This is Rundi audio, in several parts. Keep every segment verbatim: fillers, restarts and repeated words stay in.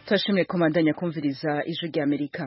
Turashimye komandanya kumviriza ijwi rya Amerika.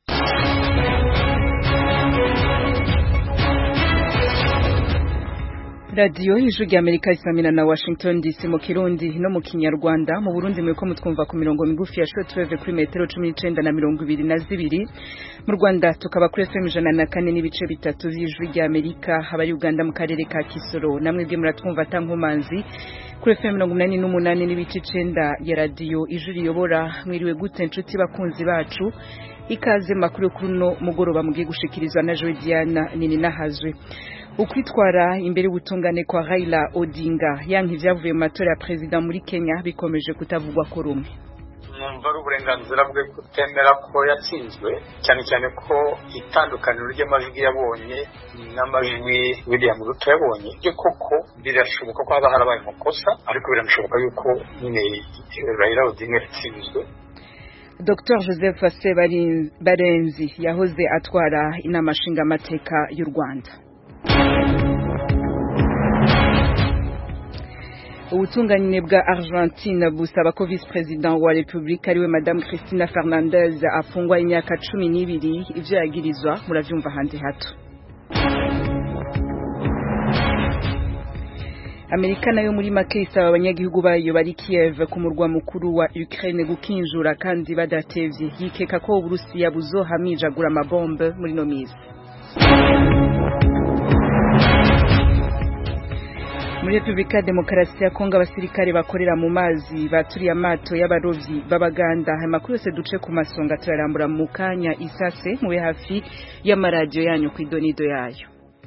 Radio ijwi rya Amerika isamina na Washington D C mu Kirundi no mu Kinyarwanda. Mu Burundi mweko mutwumva ku mirongo migufi ya shortwave kuri metero cumi n'icenda na mirongo ibiri na zibiri. Mu Rwanda tukaba kuri F M ijana na kane n'ibice bitatu vy'ijwi rya Amerika. Abari Uganda mu karere ka Kisoro namwe bwe muratwumva tankomanzi kuri F M mirongo umunani n'umunani n'ibice icenda ya radio ijwi riyobora. Mwiriwe gute nshuti bakunzi bacu, ikaze makuru kuno mugoroba mugiye gushikirizwa na Joy Diana nini nahazwe. Ukwitwara imbere ubutungane kwa Raila Odinga yanki vyavuye mu matora ya president muri Kenya bikomeje kutavugwa ko rumwe. Numva ari uburenganzira bwe kutemera ko yatsinzwe, cyane cyane ko itandukaniro ry'amajwi yabonye n'amajwi William Ruto yabonye byo koko birashoboka ko haba harabaye amakosa, ariko biranashoboka yuko nyine Raila Odinga yatsinzwe. Doctor Joseph Sebarenzi yahoze atwara inama nshingamateka y'u Rwanda. Ubutungane bwa Argentine busaba ko vice president wa Republika ariwe Madame Cristina Fernandez afungwa imyaka cumi n'ibiri ivyo yagirizwa muravyumva handi hato. Amerika nayo muri make isaba abanyagihugu bayo bari Kiev ku murwa mukuru wa Ukraine gukinjura kandi badatevye, yikeka ko Uburusiya buzohamijagura amabombe muri no mizi. Muri Republika Demokarasi ya Kongo abasirikare bakorera mu mazi baturiye amato y'abarovyi b'Abaganda. Amakuru yose duce ku masonga turarambura mu kanya isase mube hafi y'amaradio yanyu ku idonido yayo.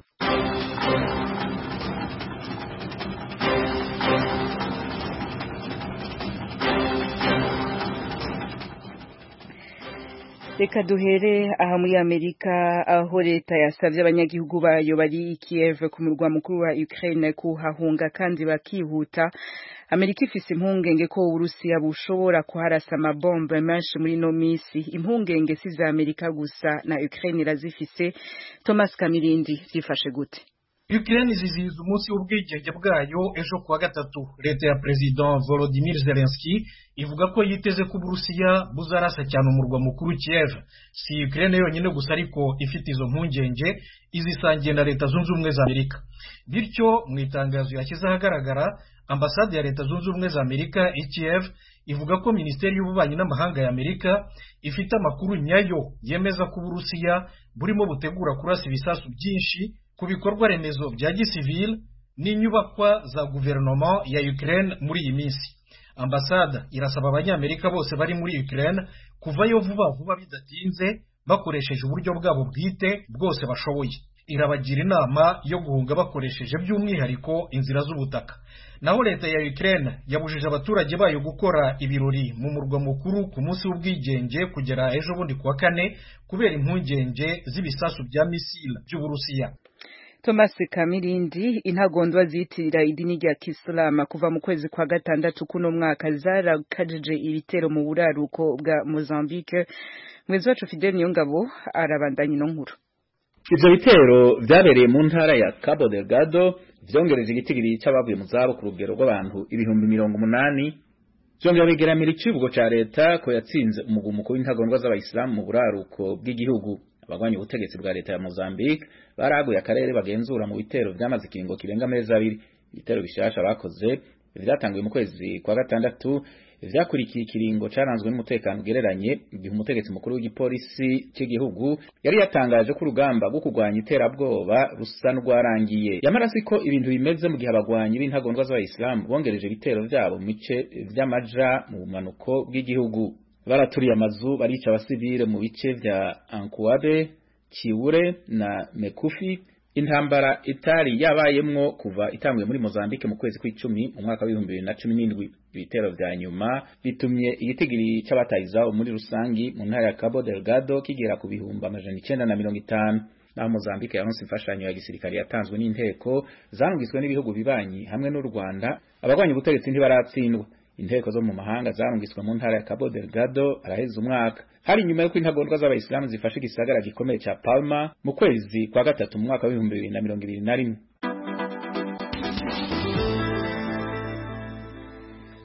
Reka duhere aha muri Amerika aho leta yasavye abanyagihugu bayo bari Kiev ku murwa mukuru wa Ukraine kuhahunga kandi bakihuta. Amerika ifise impungenge ko Uburusiya bushobora kuharasa amabombe menshi muri no misi. Impungenge si za Amerika gusa na Ukraine irazifise. Thomas Kamirindi zifashe gute? Ukraine izizihiza umunsi w'ubwigenge bwayo ejo kuwa gatatu. Leta ya President Volodymyr Zelensky ivuga ko yiteze ko Uburusiya buzarasa cyane umurwa mukuru Kiev. Si Ukraine yonyine gusa ariko ifite izo mpungenge izisangiye na Leta Zunze Ubumwe za Amerika. Bityo mu itangazo yashyize ahagaragara, ambasade ya Leta Zunze Ubumwe za Amerika i Kiev ivuga ko Minisiteri y'Ububanyi n'Amahanga ya Amerika ifite amakuru nyayo yemeza ko Uburusiya burimo butegura kurasa ibisasu byinshi ku bikorwa remezo bya gisivile n'inyubakwa za guverinoma ya Ukraine muri iyi minsi. Ambasada irasaba abanyamerika bose bari muri Ukraine kuvayo vuba vuba bidatinze bakoresheje uburyo bwabo bwite bwose bashoboye. Irabagira inama yo guhunga bakoresheje by'umwihariko inzira z'ubutaka. Naho leta ya Ukraine yabujije abaturage bayo gukora ibirori mu murwa mukuru ku munsi w'ubwigenge kugera ejo bundi kuwa kane kubera impungenge z'ibisasu bya misile by'Uburusiya. Thomas Kamirindi, intagondwa zitirira idini rya Kisilamu kuva mu kwezi kwa gatandatu kuno mwaka zarakajije ibitero mu buraruko bwa Mozambique. Mwezi wacu Fidel Niyongabo arabandanya ino nkuru. Ivyo bitero vyabereye mu ntara ya Cabo Delgado vyongereje igitigiri c'abavuye mu zabo ku rugero rw'abantu ibihumbi mirongo umunani. Vyongera bigeramira icivugo ca leta ko yatsinze umugumuko w'intagondwa z'abayisilamu mu buraruko bw'igihugu. Abagwanya ubutegetsi bwa leta ya Mozambique baraguye akarere bagenzura mu bitero vyamaze ikiringo kirenga amezi abiri. Ibitero bishasha bakoze vyatanguye mu kwezi kwa gatandatu vyakurikiye ikiringo caranzwe n'umutekano ugereranye, igihe umutegetsi mukuru w'igipolisi cy'igihugu yari yatangaje ko urugamba rwo kurwanya iterabwoba rusa n'urwarangiye. Yamara siko ibintu bimeze mu gihe abagwanyi b'intagondwa z'abayisilamu bongereje ibitero vyabo mu bice vy'amaja mu bumanuko bw'igihugu. Baraturiye amazu barica abasivile mu bice vya Ankuabe, Kiure na Mekufi. Intambara itari yabayemwo kuva itanguye muri Mozambique mu kwezi kw'icumi mu mwaka w'ibihumbi bibiri na cumi n'indwi. Ibitero vya nyuma bitumye igitigiri c'abatayizaho muri rusangi mu ntara ya Cabo Delgado kigera ku bihumbi amajana icenda na mirongo itanu. Naho Mozambique yaronse imfashanyo ya gisirikare yatanzwe n'inteko zarungitswe n'ibihugu bibanyi hamwe n'u Rwanda. Abagwanya ubutegetsi ntibaratsindwa. Inteko zo mu mahanga zarungitswe mu ntara ya Cabo Delgado araheze umwaka. Hari nyuma yo kw'intagondwa z'abayisilamu zifashe igisagara gikomeye ca Palma mu kwezi kwa gatatu mu mwaka w'ibihumbi bibiri na mirongo ibiri na rimwe.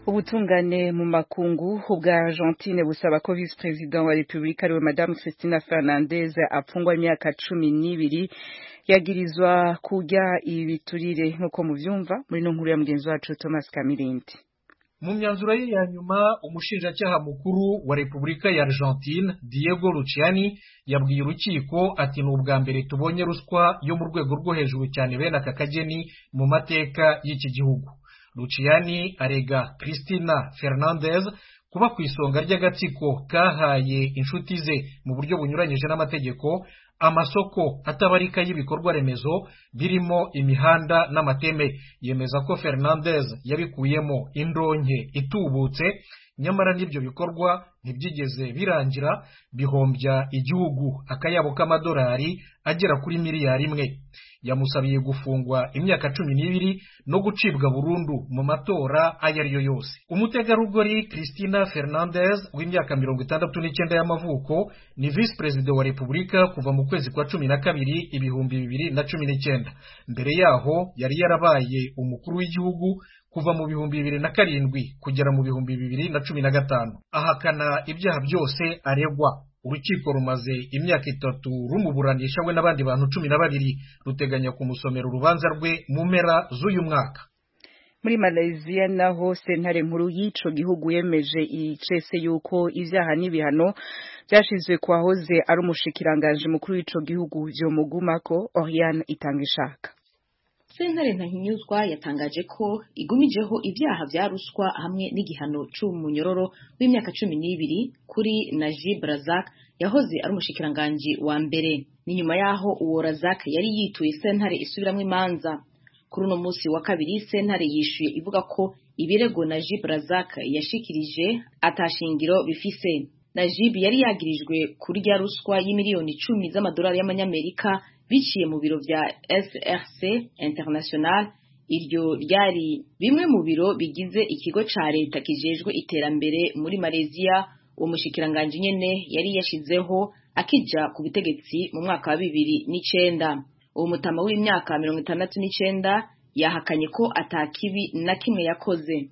Ubutungane mu makungu ubwa Argentine busaba ko Vice President wa Republika ariwe Madame Cristina Fernandez apfungwa imyaka cumi n'ibiri yagirizwa kujya ibiturire nkuko muvyumva muri no nkuru ya mugenzi wacu Thomas Kamirindi. Mu myanzuro ye ya nyuma umushinjacyaha mukuru wa Republika ya Argentine Diego Luciani yabwiye urukiko ati n'ubwa mbere tubonye ruswa yo mu rwego rwo hejuru cyane bene aka kageni mu mateka y'iki gihugu. Luciani arega Cristina Fernandez kuba ku isonga ry'agatsiko kahaye inshuti ze mu buryo bunyuranyije n'amategeko amasoko atabarika y'ibikorwa remezo birimo imihanda n'amateme. Yemeza ko Fernandez yabikuyemo indonke itubutse, nyamara n'ibyo bikorwa ntibyigeze birangira, bihombya igihugu akayabo k'amadolari agera kuri miliyari imwe. Yamusabiye gufungwa imyaka cumi n'ibiri no gucibwa burundu mu matora ayo ari yo yose. Umutegarugori Cristina Fernandez w'imyaka mirongo itandatu n'icyenda y'amavuko ni Vice President wa Republika kuva mu kwezi kwa cumi na kabiri ibihumbi bibiri na cumi n'icyenda. Mbere yaho yari yarabaye umukuru w'igihugu kuva mu bihumbi bibiri na karindwi kugera mu bihumbi bibiri na cumi na gatanu. Ahakana ibyaha byose aregwa. Urukiko rumaze imyaka itatu rumuburanisha we n'abandi bantu cumi na babiri, ruteganya kumusomera urubanza rwe mu mpera z'uyu mwaka. Muri Malaysia naho sentare nkuru y'ico gihugu yemeje icese yuko ivyaha n'ibihano byashizwe kwahoze ari umushikiranganje mukuru w'ico gihugu vyomugumako. Oriane Itangishaka. Sentare ntahinyuzwa yatangaje ko igumijeho ibyaha vya ruswa hamwe n'igihano c'umunyororo w'imyaka cumi n'ibiri kuri Najib Razak yahoze ari umushikiranganje wa mbere. Ni nyuma yaho uwo Razak yari yituye sentare isubiramwe imanza. Kuri uno musi wa kabiri sentare yishuye ivuga ko ibirego Najib Razak yashikirije atashingiro bifise. Najib yari yagirijwe kurya ruswa y'imiliyoni icumi z'amadolari y'amanyamerika biciye mu biro vya S R C International. Iryo ryari bimwe mu biro bigize ikigo ca leta kijejwe iterambere muri Malaysia. Uwo mushikiranganje nyene yari yashizeho akija ku butegetsi mu mwaka wa bibiri n'icenda. Uwo mutama w'imyaka mirongo itandatu n'icenda yahakanye ko atakibi na kimwe yakoze.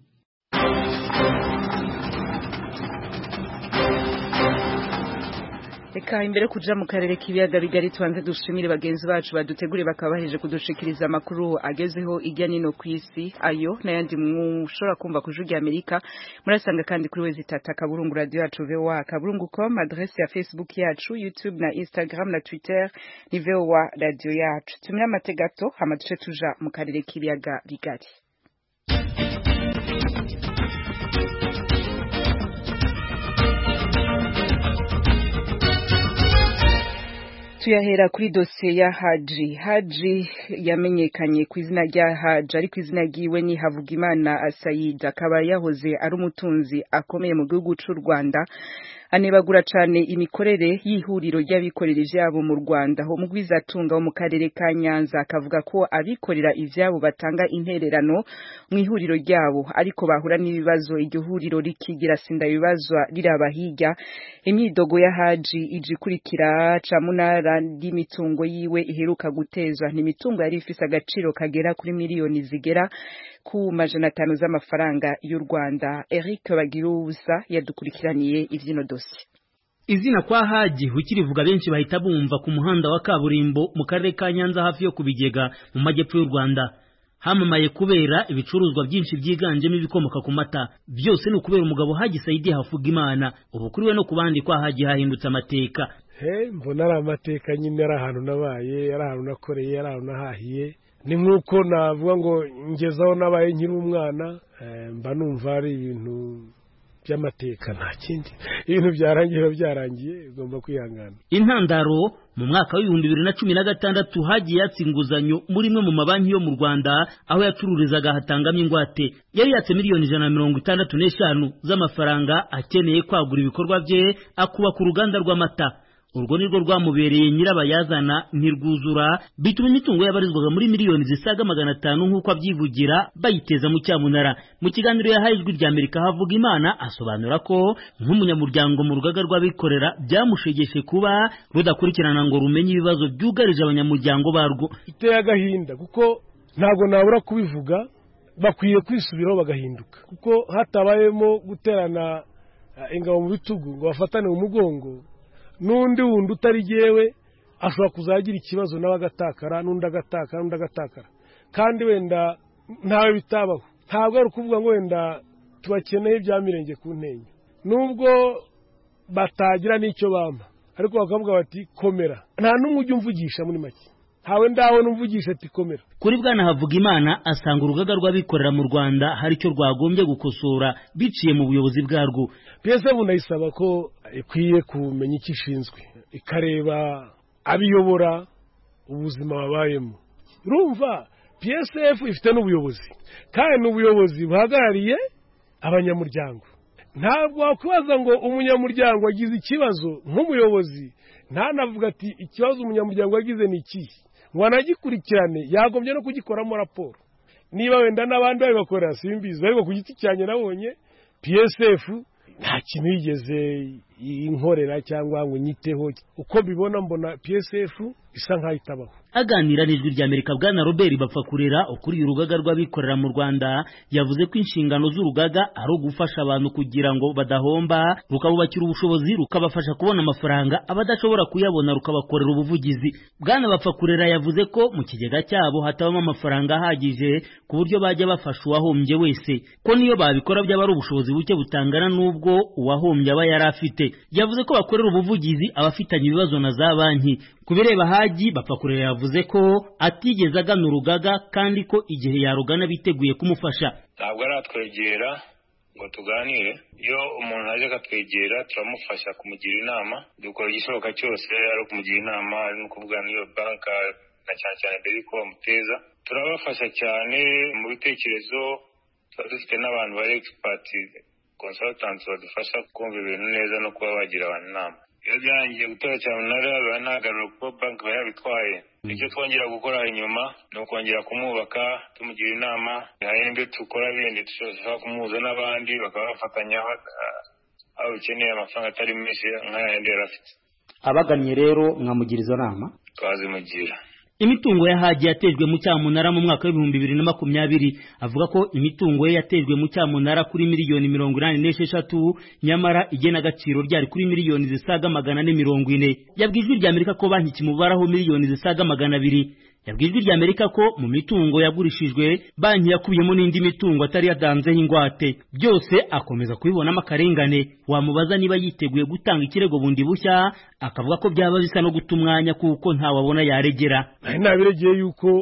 Eka imbere kuja mu karere k'ibiyaga bigari twanze dushimire bagenzi bacu badutegure bakabaheje kudushikiriza amakuru agezeho ijya nino kwisi ayo nayandi mushobora kumva kujugira Amerika. Murasanga kandi kuri wezi tata kaburungu radio yacu V O A kaburungu point com, adresse ya Facebook yacu, YouTube na Instagram na Twitter ni V O A radio yacu. Tumira amategato hama duce tuja mu karere k'ibiyaga bigari. Tuyahera kuri dosiye ya Haji. Haji yamenyekanye ku izina rya Haji ariko izina ryiwe ni Havugimana Said, akaba yahoze ari umutunzi akomeye mu gihugu cy'u Rwanda. Anebagura cyane imikorere y'ihuriro ry'abikorera ivyabo mu Rwanda. Ho mugwizatunga wo mu karere ka Nyanza akavuga ko abikorera ivyabo batanga intererano mu ihuriro ryabo ariko bahura n'ibibazo iryo huriro rikigira sinda bibazwa rirabahijya. Imyidogo ya Haji ijikurikira ca munara y'imitungo yiwe iheruka gutezwa. Ni imitungo yari ifise agaciro kagera kuri miliyoni zigera ku majana atanu z'amafaranga y'u Rwanda. Eric Bagirubusa yadukurikiraniye ivyino dossier. Izina kwa Haji ukirivuga benshi bahita bumva ku muhanda wa kaburimbo mu karere ka Nyanza hafi yo kubigega mu majyepfo y'u Rwanda. Hamamaye kubera ibicuruzwa byinshi byiganjemo ibikomoka ku mata. Byose ni kubera umugabo Haji Saidi Havugimana. Ubu kuri we no kubandi kwa Haji hahindutse amateka. He mbona ari amateka nyine ari ahantu nabaye, ari ahantu nakoreye, ari ahantu nahahiye. Ni nkuko navuga ngo ngezaho nabaye nkiri umwana, mba numva ari ibintu by'amateka nta kindi. Ibintu byarangiye byarangiye ugomba kwihangana. Intandaro mu mwaka wa ibihumbi bibiri na cumi na gatandatu hagiye yatse inguzanyo muri imwe mu mabanki yo mu Rwanda aho yacururizaga hatangamo ingwate. Yari yatse miliyoni ijana na mirongo itandatu n'eshanu z'amafaranga akeneye kwagura ibikorwa bye akuba ku ruganda rw'amata. Urwo nirwo rwamubereye nyirabayazana ntirwuzura bituma imitungo yabarizwaga muri miliyoni zisaga magana atanu nk'uko abyivugira bayiteza mu cyamunara. Mu kiganiro yahaye ijwi rya Amerika Havugimana asobanura ko nk'umunyamuryango mu rugaga rw'abikorera byamushegeshe kuba rudakurikirana ngo rumenye ibibazo byugarije abanyamuryango barwo. Iteye agahinda kuko ntabwo nabura kubivuga bakwiye kwisubiraho bagahinduka, kuko hatabayemo guterana ingabo mu bitugu ngo bafatane mu mugongo, n'undi wundi utari jewe ashobora kuzagira ikibazo nawe agatakara, n'undi agatakara, n'undi agatakara, kandi wenda ntawe bitabaho. Ntabwo ari ukuvuga ngo wenda tubakeneye ibya mirenge ku ntenyo, nubwo batagira n'icyo bampa, ariko bakavuga bati komera. Nta n'umwe ujya umvugisha muri make, ntawe ndawe numvugisha ati komera. Kuri Bwana Havugimana asanga urugaga rw'abikorera mu Rwanda hari icyo rwagombye gukosora biciye mu buyobozi bwarwo. P S F ndayisaba ko ikwiye kumenya icyo ishinzwe, ikareba abiyobora ubuzima babayemo. Urumva P S F ifite n'ubuyobozi, kandi n'ubuyobozi buhagarariye abanyamuryango. Ntabwo wakwibaza ngo umunyamuryango agize ikibazo nk'umuyobozi ntanavuga ati ikibazo umunyamuryango yagize ni iki, ngo anagikurikirane, yagombye no kugikoramo raporo. Niba wenda n'abandi babibakorera simbizi, ariko ku giti cyane nabonye P S F nta kintu yigeze inkorera cyangwa ngo nyiteho. Uko bibona mbona P S F isa nkaho itabaho. Aganira n'ijwi rya Amerika, Bwana Robert Bapfakurera ukuriye urugaga rw'abikorera mu Rwanda yavuze ko inshingano z'urugaga ari ugufasha abantu kugira ngo badahomba, rukabubakira ubushobozi, rukabafasha kubona amafaranga abadashobora kuyabona, rukabakorera ubuvugizi. Bwana Bapfakurera yavuze ko mu kigega cyabo hatabamo amafaranga ahagije ku buryo bajya bafasha uwahombye wese, ko niyo babikora byaba ari ubushobozi buke butangana n'ubwo uwahombye aba yari afite. Yavuze ko bakorera ubuvugizi abafitanye ibibazo na za banki. Kubireba Haji, Bapfakurera yavuze ko atigeze agana urugaga kandi ko igihe yarugana biteguye kumufasha. Ntabwo aratwegera ngo tuganire, iyo umuntu aje akatwegera turamufasha kumugira inama, dukora igishoboka cyose ari kumugira inama, ari no kuvugana n'iyo banka na cyane cyane mbere yuko bamuteza. Turabafasha cyane mu bitekerezo, tuba dufite n'abantu bari expert consultants badufasha kumva ibintu neza no kuba bagira abantu inama. Iyo byangiye gutora cyane nara banagarura ko banki bayabitwaye, icyo twongera gukora inyuma no kongera kumubaka, tumugira inama, hari n'ibyo tukora bindi dushobora kumuhuza n'abandi bakabafatanya aho ukeneye amafaranga atari menshi nk'ayandi yari afite. Abagannye rero mwamugira izo nama? Twazimugira. Imitungo ya Haji yatejwe mu cyamunara mu mwaka w'ibihumbi bibiri na makumyabiri. Avuga ko imitungo ye yatejwe mu cyamunara kuri miliyoni mirongo inani n'esheshatu, nyamara igena agaciro ryari kuri miliyoni zisaga magana ane mirongo ine. Yabwijwe rya Amerika ko banki kimubaraho miliyoni zisaga magana abiri. Yabwijwe rya Amerika ko mu mitungo yagurishijwe banki yakubiyemo n'indi mitungo atari yadanzeho ingwate. Byose akomeza kubibonamo akarengane. Wamubaza niba yiteguye gutanga ikirego bundi bushya, akavuga ko byaba bisa no guta umwanya kuko ntawabona yaregera. Nabiregeye yuko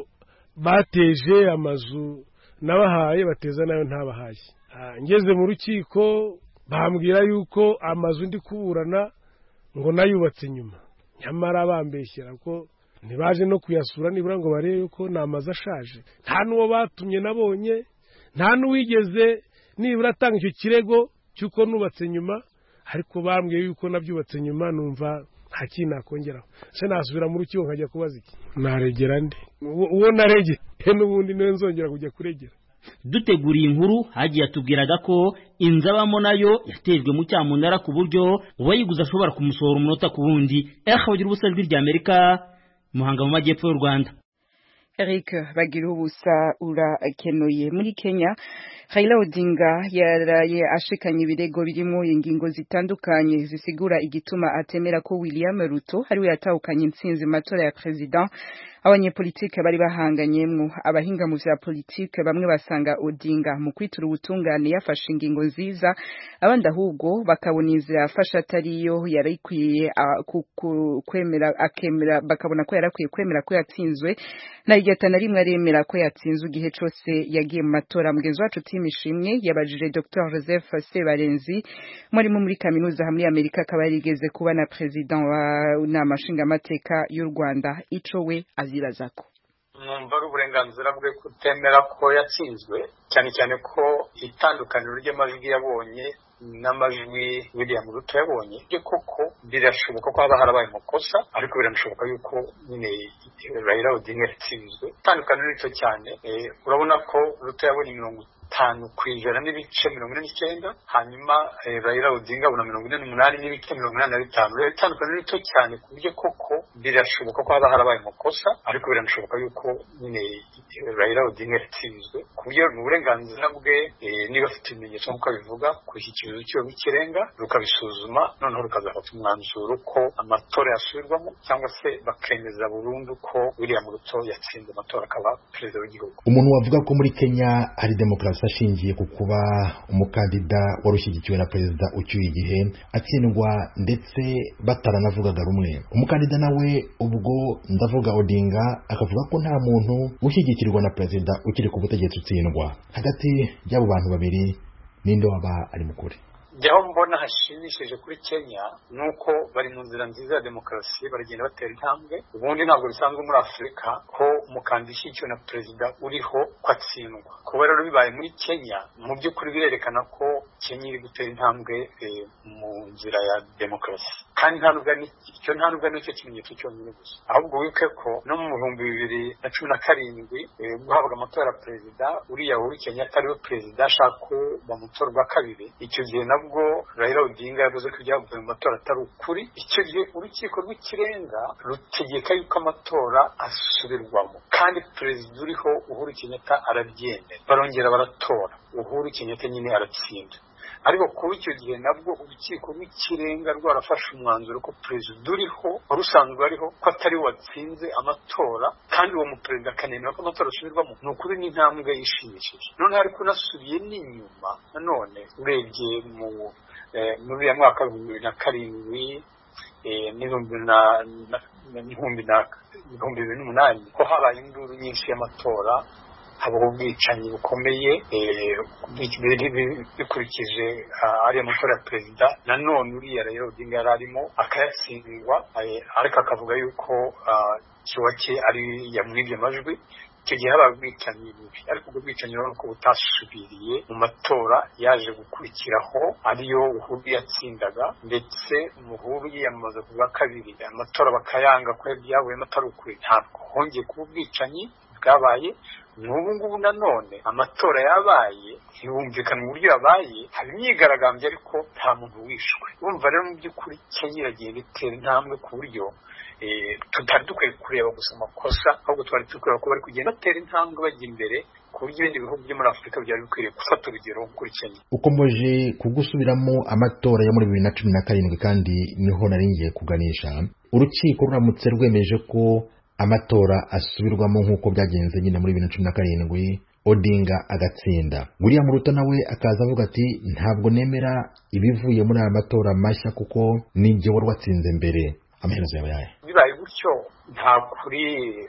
bateje amazu nabahaye, bateza nayo ntabahaye. Ngeze mu rukiko bambwira yuko amazu ndi kuburana ngo nayubatse nyuma, nyamara bambeshyera ko ntibaje no kuyasura nibura ngo barebe yuko ni amazu ashaje. Nta n'uwo batumye nabonye, nta n'uwigeze nibura atanga icyo kirego cy'uko nubatse nyuma, ariko bambwiye yuko nabyubatse nyuma. Numva nta kintu nakongeraho, se nasubira mu rukiko nkajya kubaza iki? Naregera nde? Uwo naregeye n'ubundi niwe nzongera kujya kuregera. Duteguriye inkuru Haji yatubwiraga ko inzu abamo nayo yatejwe mu cyamunara ku buryo uwayiguze ashobora kumusohora umunota ku wundi. Bagira ubusa ijwi rya Amerika, Muhanga mu majyepfo y'u Rwanda. Eric Bagira ubusa urakenuye. Muri Kenya, Raila Odinga yaraye ashikanye ibirego birimo ingingo zitandukanye zisigura igituma atemera ko William Ruto ariwe yatahukanye intsinzi mu matora ya president. Abanyepolitike bari bahanganyemwo, abahinga mu vya politike bamwe basanga Odinga mu kwitura ubutungane yafashe ingingo nziza, abandi ahubwo bakabona inzira yafashe atariyo yarikwiye kwemera akemera, bakabona ko yarakwiye kwemera ko yatsinzwe, na igatana rimwe aremera ko yatsinzwe igihe cyose yagiye mu matora. Mugenzi wacu Timishimwe yabajije Doctor Joseph Sebarenzi, mwarimu muri kaminuza hamwe ya Amerika, akaba yarigeze kuba na president wa nama nshingamateka y'u Rwanda. Ico we azibazako. Numva ari uburenganzira bwe kutemera ko yatsinzwe, cyane cyane ko itandukaniro ry'amajwi yabonye n'amajwi William Ruto yabonye byo koko birashoboka ko haba harabaye amakosa, ariko biranashoboka yuko nyine Raila Odinga yatsinzwe. Itandukaniro rito cyane, urabona ko Ruto yabonye mirongo gatanu ku ijana n'ibice mirongo ine n'icyenda, hanyuma Raila Odinga abona mirongo ine n'umunani n'ibice mirongo inani na bitanu. Rero itandukanye ni rito cyane ku buryo koko birashoboka ko haba harabaye amakosa, ariko biranashoboka yuko nyine Raila Odinga yatsinzwe ku buryo mu burenganzira bwe niba afite ibimenyetso nk'uko bivuga gushyikiriza urukiko rw'ikirenga rukabisuzuma, noneho rukazafata umwanzuro ko amatora yasubirwamo cyangwa se bakemeza burundu ko William Ruto yatsinze amatora akaba perezida w'igihugu. Umuntu wavuga ko muri Kenya hari demokarasi ashingiye ku kuba umukandida wari ushyigikiwe na perezida ucyuye igihe atsindwa ndetse bataranavugaga rumwe. Umukandida nawe ubwo ndavuga Odinga akavuga ko nta muntu ushyigikirwa na perezida ukiri ku butegetsi utsindwa. Hagati y'abo bantu babiri ninde waba ari mukuri? Jyaho mbona hashimishije kuri Kenya nuko bari mu nzira nziza ya demokarasi, baragenda batera intambwe. Ubundi ntabwo bisanzwe muri Afurika ko umukandida ushyigikiwe na perezida uriho ko atsindwa. Kuba rero bibaye muri Kenya mu by'ukuri birerekana ko Kenya iri gutera intambwe e, mu nzira ya demokarasi, kandi nta nubwo icyo nta nubwo nicyo kimenyetso cyonyine gusa, ahubwo wibuke ko no mu bihumbi bibiri na cumi na karindwi guhabwa amatora ya perezida uriya Uhuru Kenyatta ariwe perezida ashaka ko bamutora bwa kabiri, icyo gihe nabwo Raila Odinga yavuze ko ibyavuye mu matora atari ukuri. Icyo gihe urukiko rw'ikirenga rutegeka yuko amatora asubirwamo, kandi perezida uriho Uhuru Kenyatta arabyemera, barongera baratora, Uhuru Kenyatta nyine aratsinda. Ariko kuba icyo gihe nabwo urukiko rw'ikirenga rwarafashe umwanzuro ko perezida uriho wari usanzwe ariho ko atari watsinze amatora, kandi uwo muperezida akanemera ko amatora asubirwamo, ni ukuri n'intambwe yishimishije. Noneho ariko nasubiye n'inyuma nanone urebye mu muri ya mwaka wa bibiri na karindwi n'ibihumbi bibiri n'umunani ko habaye induru nyinshi y'amatora, habaho ubwicanyi bukomeye bikurikije ariya matora ya perezida. Nanone uriya Raila Odinga yari arimo akayatsindwa, ariko akavuga yuko kiwa cye ari yamwibye amajwi. Icyo gihe habaye ubwicanyi bubi, ariko ubwo bwicanyi urabona ko butasubiriye mu matora yaje gukurikiraho ariyo Uhuru yatsindaga, ndetse Uhuru yiyamamaza ku bwa kabiri, amatora bakayanga ko byabuyemo atari ukuri. Ntabwo hongeye kuba ubwicanyi bwabaye. N'ubu ngubu nanone amatora yabaye ntibumvikana uburyo yabaye, hari imyigaragambyo ariko nta muntu wishwe. Urumva rero mu by'ukuri Kenya iragenda itera intambwe ku buryo tutari dukwiye kureba gusa amakosa, ahubwo twari dukwiye ko bari kugenda batera intambwe bajya imbere, ku buryo ibindi bihugu byo muri Afurika byari bikwiriye gufata urugero kuri Kenya. Ukomeje kugusubiramo amatora ya muri bibiri na cumi na karindwi, kandi niho nari ngiye kuganisha. Urukiko ruramutse rwemeje ko amatora asubirwamo nk'uko byagenze nyine muri bibiri na cumi na karindwi, Odinga agatsinda, William Ruto nawe akaza avuga ati ntabwo nemera ibivuye muri aya matora mashya kuko nibyo wari watsinze mbere, amaherezo yaba yahe? Bibaye gutyo nta kuri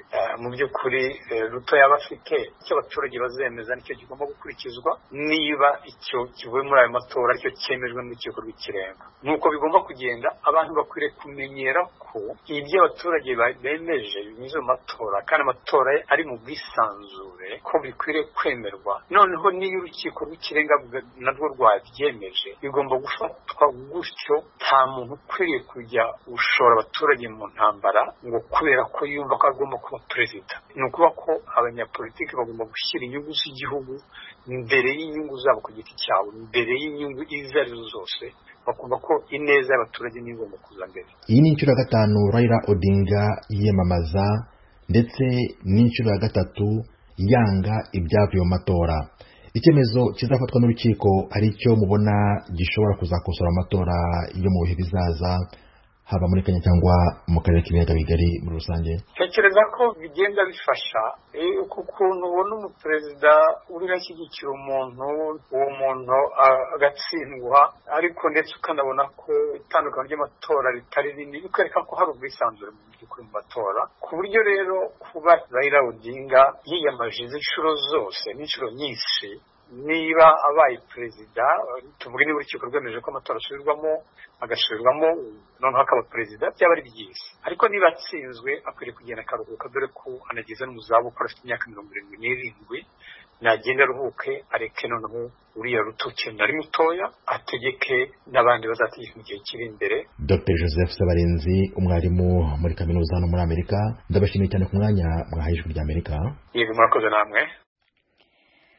mu by'ukuri Ruto yaba afite. Icyo abaturage bazemeza nicyo kigomba gukurikizwa, niba icyo kivuye muri ayo matora aricyo cyemejwe n'urukiko rw'ikirenga. Nuko bigomba kugenda. Abantu bakwiriye kumenyera ko ibyo abaturage bemeje binyuze mu matora, kandi amatora ari mu bwisanzure, ko bikwiriye kwemerwa. Noneho niyo urukiko rw'ikirenga narwo rwabyemeje, bigomba gufatwa gutyo. Nta muntu ukwiriye kujya ushora abaturage mu ntambara ngo kubera ko yumva ko agomba kuba perezida. Ni ukuvuga ko abanyapolitiki bagomba gushyira inyungu z'igihugu mbere y'inyungu zabo ku giti cyabo, mbere y'inyungu izo arizo zose, bakumva ko ineza y'abaturage niyo igomba kuza mbere. Iyi ni inshuro ya gatanu Raila Odinga yiyamamaza, ndetse n'inshuro ya gatatu yanga ibyavuye mu matora. Icyemezo kizafatwa n'urukiko ari cyo mubona gishobora kuzakosora amatora yo mu bihe bizaza, haba muri Kenya cyangwa mu karere k'ibiyaga bigari muri rusange? Tekereza ko bigenda bifasha ku kuntu ubona umuperezida uri ashyigikira umuntu, uwo muntu agatsindwa, ariko ndetse ukanabona ko itandukanye ry'amatora ritari rinini, bikwereka ko hari ubwisanzure mu by'ukuri mu matora. Ku buryo rero kuba Raila Odinga yiyamaje inshuro zose n'inshuro nyinshi, niba abaye perezida, tuvuge niba urukiko rwemeje ko amatora asubirwamo agasubirwamo noneho akaba perezida, byaba ari byiza. Ariko niba atsinzwe akwiriye kugenda akaruhuka, dore ko anageze no mu zabukuru, afite imyaka mirongo irindwi n'irindwi. Nagenda aruhuke, areke noneho uriya Ruto cyane ari mutoya, ategeke n'abandi bazategeka mu gihe kiri imbere. Doctor Joseph Sebarenzi, umwarimu muri kaminuza hano muri Amerika, ndabashimiye cyane ku mwanya mwahaye Ijwi ry'Amerika. Yego, murakoze namwe.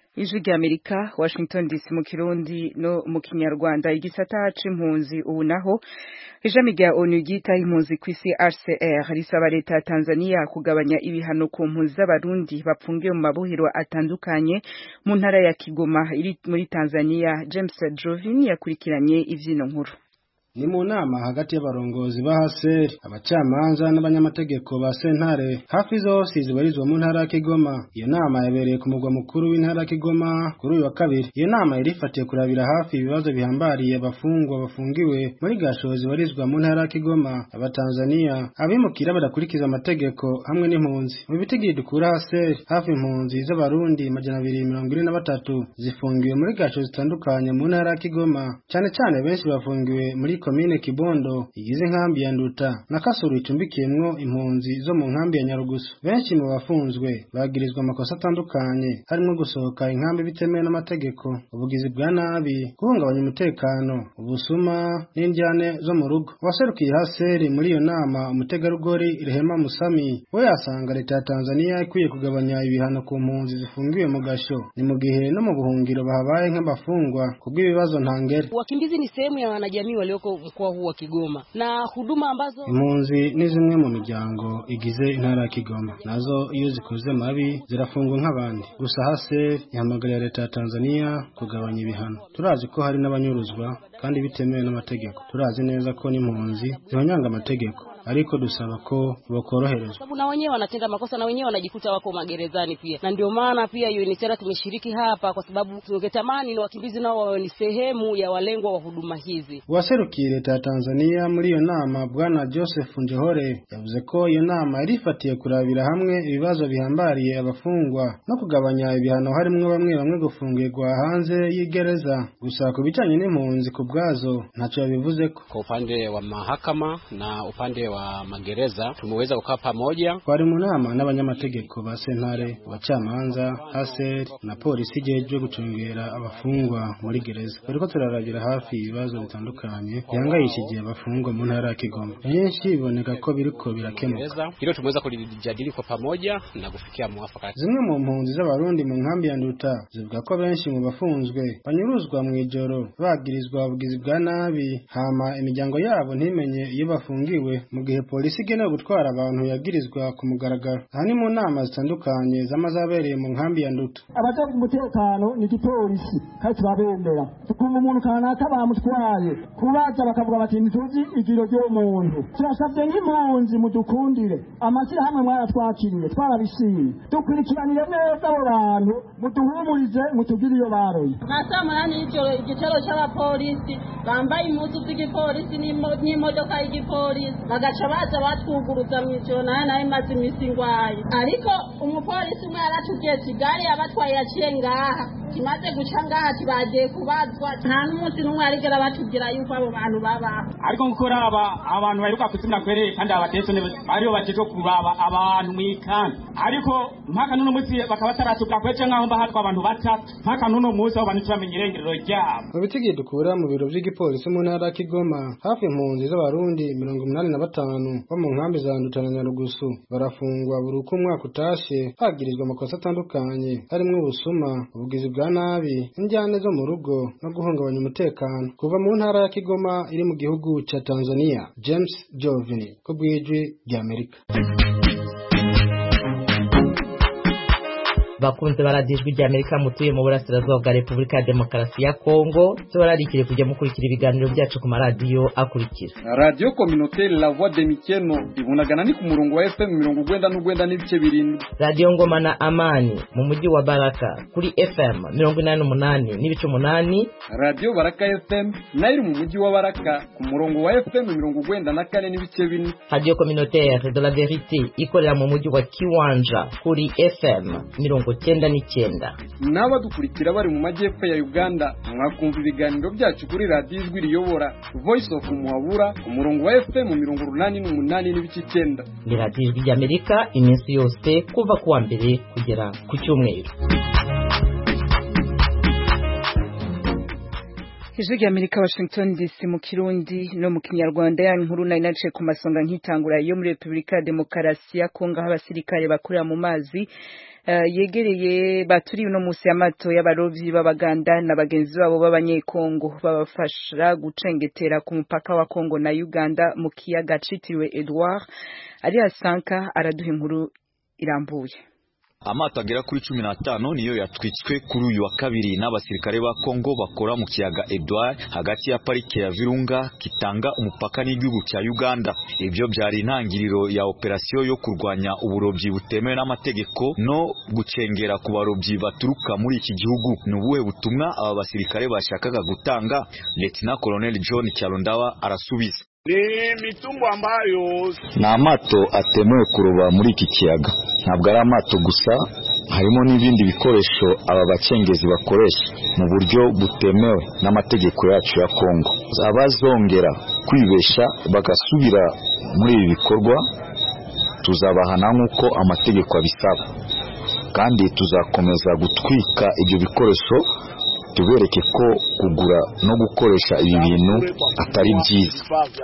Ijwi ry'Amerika, Washington D C mu Kirundi no mu Kinyarwanda. Igisata c'impunzi ubu naho ishami rya O N U ryitaho impunzi kw'isi H C R risaba leta ya Tanzania kugabanya ibihano ku mpunzi z'abarundi bapfungiwe mu mabohero atandukanye mu ntara ya Kigoma iri muri Tanzania. James Jovin yakurikiranye ivyino nkuru. Ni mu nama hagati y'abarongozi ba H C R, abacamanza n'abanyamategeko ba sentare hafi zose zibarizwa mu ntara ya Kigoma. Iyo nama yabereye ku mugwa mukuru w'intara ya Kigoma kuri uyu wa kabiri. Iyo nama irifatiye kurabira hafi ibibazo bihambariye abafungwa bafungiwe muri gasho zibarizwa mu ntara ya Kigoma, abatanzania abimukira badakurikiza amategeko hamwe n'impunzi. Mu bitigiri dukura H C R, hafi impunzi z'abarundi majana abiri mirongo ine na batatu zifungiwe muri gasho zitandukanye mu ntara ya Kigoma, cyane cyane benshi bafungiwe muri komine Kibondo igize nkambi ya Nduta na Kasuru icumbikiyemwo impunzi zo mu nkambi ya Nyarugusu. Benshi mu bafunzwe bagirizwa amakosa atandukanye harimo gusohoka inkambi bitemewe n'amategeko, ubugizi bwa nabi, guhungabanya umutekano, ubusuma n'indyane zo mu rugo. Waserukiye H C R muri iyo nama umutegarugori Rehema Musami we yasanga leta ya Tanzania ikwiye kugabanya ibihano ku mpunzi zifungiwe mu gasho, ni mu gihe no mu buhungiro bahabaye nk'abafungwa kubw'ibibazo ntangere. Wakimbizi ni sehemu ya wanajamii walioko mkoa huu wa Kigoma na huduma ambazo impunzi ni zimwe mu miryango igize intara ya Kigoma, nazo iyo zikoze mabi zirafungwa nk'abandi. Gusa H C R ihamagarira leta ya Tanzania kugabanya ibihano. Turazi ko hari n'abanyuruzwa kandi bitemewe n'amategeko. Turazi neza ko n'impunzi zihonyanga amategeko, ariko dusaba ko bakoroherezwa. Sababu na wenyewe wanatenda makosa na wenyewe wanajikuta wako magerezani pia. Na ndio maana pia U N H C R tumeshiriki hapa kwa sababu tungetamani ni wakimbizi nao wawe ni sehemu ya walengwa wa huduma hizi. Waserukiye leta ya Tanzania muri iyo nama Bwana Joseph Njehore yavuze ko iyo nama irifatiye kurabira hamwe ibibazo bihambariye abafungwa no kugabanya ibihano harimo bamwe bamwe gufungirwa hanze y'igereza. Gusa ku bijanye n'impunzi ku bwazo ntacyo bivuze ko. Kwa upande wa mahakama na upande wa magereza tumeweza kukaa pamoja. Twari mu nama n'abanyamategeko ba sentare, abacamanza, H C R na polisi ijeje gucungera abafungwa muri gereza. Bariko turaragira hafi ibibazo bitandukanye byangayishije abafungwa mu ntara ya Kigoma. Benshi biboneka ko biriko birakemuka. Hilo tumeweza kulijadili kwa pamoja na kufikia mwafaka. Zimwe mu mpunzi z'abarundi mu nkambi ya Nduta zivuga ko benshi mu bafunzwe banyuruzwa mu ijoro bagirizwa ubugizi bwa nabi, hama imiryango yabo ntimenye iyo bafungiwe mu gihe polisi igena gutwara abantu yagirizwa ku mugaragaro. Aha ni mu nama zitandukanye z'amazabereye mu nkambi ya Nduta. Abajejwe umutekano ni igipolisi kandi turabemera. Tukumva umuntu kanaka bamutwaye kubaza bakavuga bati ntuzi igiro ry'umuntu. Turasabye nk'impunzi mudukundire amashyira hamwe mwaratwakiriye twarabishimye, dukurikiranire neza abo bantu muduhumurize mutugire iyo baroye. Nasamara n'ijoro igitero cy'abapolisi bambaye impuzu z'igipolisi n'imodoka y'igipolisi bagaca baza batwuguruza mu ijoro nayo nayo imaze iminsi ingwaye, ariko umupolisi umwe yaratubwiye Kigali abatwaye yaciye ngaha kimaze guca ngaha kibagiye kubazwa, nta n'umunsi n'umwe yarigera batubwira yuko abo bantu babaho. Ariko nkukora aba abantu baheruka kuzimira kwereye kandi abatetse bariho bajeje kuraba abantu mwikana, ariko mpaka nuno munsi bakaba taratubwira kweje nkaho mbahatwa abantu batatu mpaka nuno munsi abo bantu turamenye irengero ryabo. Mu bitigi dukura mu biro by'igipolisi mu ntara ya Kigoma hafi impunzi z'abarundi mirongo umunani na batanu bo mu nkambi za Nduta na Nyarugusu barafungwa buri uko umwaka utashe hagirizwa amakosa atandukanye harimo ubusuma, ubugizi bwa nabi, injyane zo mu rugo no guhungabanya umutekano. Kuva mu ntara ya Kigoma iri mu gihugu ca Tanzania, James Jovini ko bwijwi rya Amerika. Bakunze baradijwe rya Amerika mutuye mu burasirazuba bwa Repubulika ya Demokarasi ya Kongo, tubararikire kujya mukurikira ibiganiro byacu ku maradiyo akurikira. Radio Communautaire La Voix de Mikeno ibunagana ni ku murongo wa F M mirongo ugwenda n'ugwenda n'ibice birindwi. Radio Ngoma na Amani mu mujyi wa Baraka kuri F M mirongo inani n'umunani n'ibice umunani. Radio Baraka F M nayo mu mujyi wa Baraka ku murongo wa F M mirongo ugwenda na kane n'ibice bine. Radio Communautaire de la Vérité ikorera mu mujyi wa Kiwanja kuri F M mirongo cyenda n'icyenda. Naba dukurikira bari mu majyepfo ya Uganda mwakumva ibiganiro byacu kuri radio Ijwi Riyobora Voice of Muhabura ku murongo wa F M mirongo umunani n'umunani n'ibice icyenda. Ni radio Ijwi ry'Amerika iminsi yose kuva kuwa mbere kugera ku cyumweru. Ijwi ry'Amerika Washington D C mu Kirundi no mu Kinyarwanda. Ya nkuru nari naciye ku masonga nkitangura yo muri Repubulika ya Demokarasi ya Kongo aho abasirikare bakorera mu mazi uh, yegereye baturi uno musi y'amato y'abarovyi b'Abaganda na bagenzi babo b'abanyekongo babafasha gucengetera ku mupaka wa Kongo na Uganda mu kiyaga citiriwe Edward. Alias Sanka araduha inkuru irambuye. Amato agera kuri cumi n'atanu niyo yatwitswe kuri uyu wa kabiri n'abasirikare ba Kongo bakora mu kiyaga Edward hagati ya parike ya Virunga kitanga umupaka n'igihugu cya Uganda. Ibyo byari intangiriro ya operasiyo yo kurwanya uburobyi butemewe n'amategeko no gucengera ku barobyi baturuka muri iki gihugu. Nubuhe butumwa aba basirikare bashakaga gutanga? Lieutenant Colonel John Kyalondawa arasubiza. Ni amato atemewe kuroba muri iki kiyaga. Ntabwo ari amato gusa, harimo n'ibindi bikoresho aba bacengezi bakoresha mu buryo butemewe n'amategeko yacu ya Kongo. Abazongera kwibesha bagasubira muri ibi bikorwa tuzabahana nk'uko amategeko abisaba, kandi tuzakomeza gutwika ibyo bikoresho tubereke ko kugura no gukoresha ibi bintu atari byiza.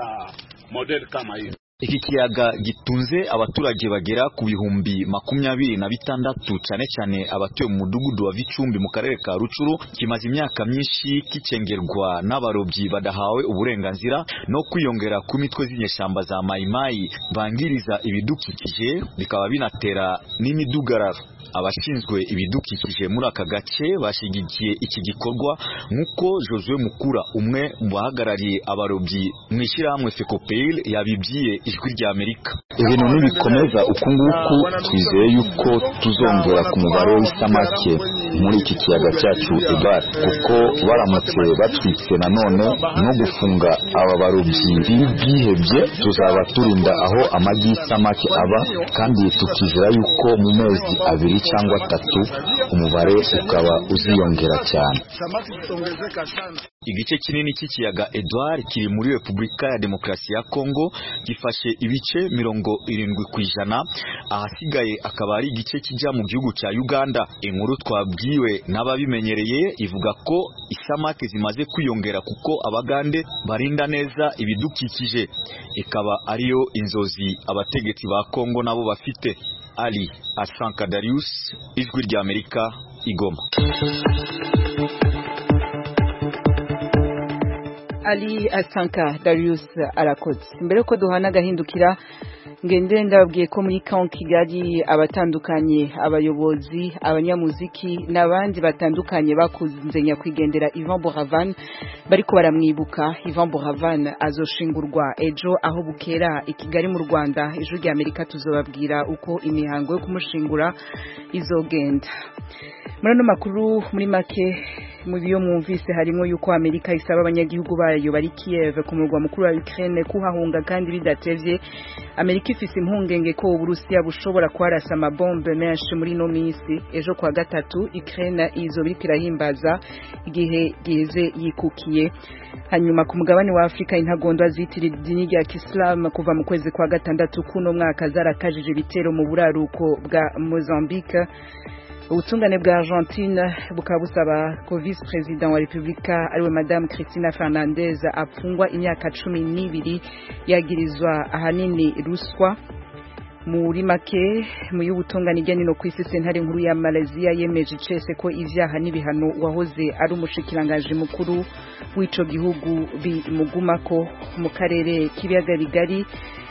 Iki kiyaga gitunze abaturage bagera ku bihumbi makumyabiri na bitandatu, cyane cyane abatuye mu mudugudu wa Vicumbi mu karere ka Rucuru. Kimaze imyaka myinshi kicengerwa n'abarobyi badahawe uburenganzira no kwiyongera ku mitwe z'inyeshamba za mayimayi bangiriza ibidukikije, bikaba binatera n'imidugararo. Abashinzwe ibidukikije muri aka gace bashigikiye iki gikorwa nk'uko Josue Mukura, umwe mu bahagarariye abarobyi mu ishyirahamwe Fecopeil, yabibwiye ijwi rya Amerika. Ibintu nibikomeza uku nguku twizeye yuko tuzongera ku mubare w'isamake muri iki kiyaga cyacu Edward, kuko baramutse batwitse nanone no gufunga aba barobyi b'ibihebye tuzaba turinda aho amagi y'isamake aba, kandi tukizera yuko mu mezi abiri cyangwa atatu umubare ukaba uziyongera cyane. Igice kinini cy'ikiyaga Edward kiri muri Repubulika ya Demokarasi ya Kongo, gifashe ibice mirongo irindwi ku ijana, ahasigaye akaba ari igice kijya mu gihugu cya Uganda. Inkuru twabwiwe n'ababimenyereye ivuga ko isamake zimaze kwiyongera kuko Abagande barinda neza ibidukikije, ikaba ariyo inzozi abategetsi ba Kongo nabo bafite. Ali Asanka Darius, ijwi rya Amerika, Igoma. Ali Asanka Darius arakoze. Mbere ko duhana gahindukira ngende ndababwiye ko muri Kaun Kigali abatandukanye, abayobozi, abanyamuziki n'abandi batandukanye bakunze nyakwigendera Ivan Buravan bariko baramwibuka. Ivan Buravan azoshingurwa ejo aho bukera i Kigali mu Rwanda. Ijwi rya Amerika tuzobabwira uko imihango yo kumushingura izogenda. Murano makuru muri make mu biyo mwumvise harimo yuko Amerika isaba abanyagihugu bayo bari Kiev ku murwa mukuru wa Ukraine kuhahunga kandi bidatevye. Amerika ifise impungenge ko Uburusiya bushobora kwarasa amabombe menshi muri no minsi. Ejo kwa gatatu Ukraine izobirika irahimbaza igihe giheze yikukiye. Hanyuma ku mugabane wa Afrika intagondwa zitira idini rya Islam kuva mu kwezi kwa gatandatu kuno mwaka zarakajije bitero mu buraruko bwa Mozambique. Ubutungane bwa Argentine bukaba busaba ko vice president wa Republika ariwe Madame Cristina Fernandez apfungwa imyaka cumi n'ibiri yagirizwa ahanini ruswa. Muri make mu y'ubutungane ijyanye no kwisi sentare nkuru ya Malaysia yemeje cese ko ivyaha n'ibihano wahoze ari umushikiranganje mukuru w'ico gihugu bimugumako. Mu karere k'ibiyaga bigari,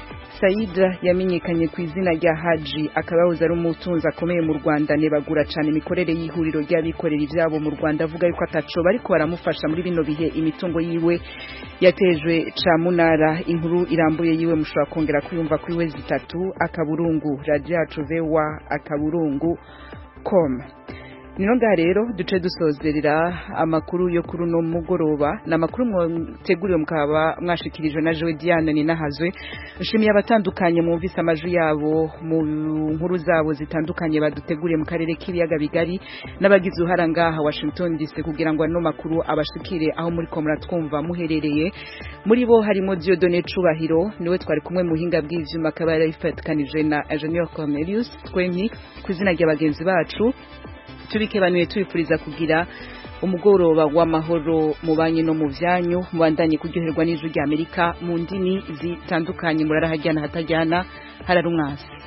Saida yamenyekanye ku izina rya Haji, akaba yahoze ari umutunzi akomeye mu Rwanda. Nebagura cyane imikorere y'ihuriro ry'abikorera ivyabo mu Rwanda, avuga yuko ataco bariko baramufasha muri bino bihe imitungo yiwe yatejwe camunara. Inkuru irambuye yiwe mushobora kongera kuyumva kuri we zitatu akaburungu radio yacu vewa akaburungu com. Ninonga rero duce dusozerera amakuru yo kuri no mugoroba na makuru mwateguriwe mukaba mwashikirijwe na Joe Diane ni nahazwe. Nshimiye abatandukanye mwumvise amaju yabo mu nkuru zabo zitandukanye baduteguriye mu karere k'ibiyaga bigari n'abagize uhara ngaha Washington D C kugira ngo ano makuru abashikire aho muri ko muratwumva muherereye. Muri bo harimo Dieudonné Cubahiro, niwe twari kumwe mu hinga bw'ivyuma kabara ifatikanije na Engineer Cornelius Twemi kuzina ry'abagenzi bacu. Tubike banuye tubipuriza kugira umugoroba w'amahoro mu banyi no mu vyanyu, mubandanye kuryoherwa n'ijwi rya Amerika mu ndimi zitandukanye. Murarahajyana hatajyana hararumwasi.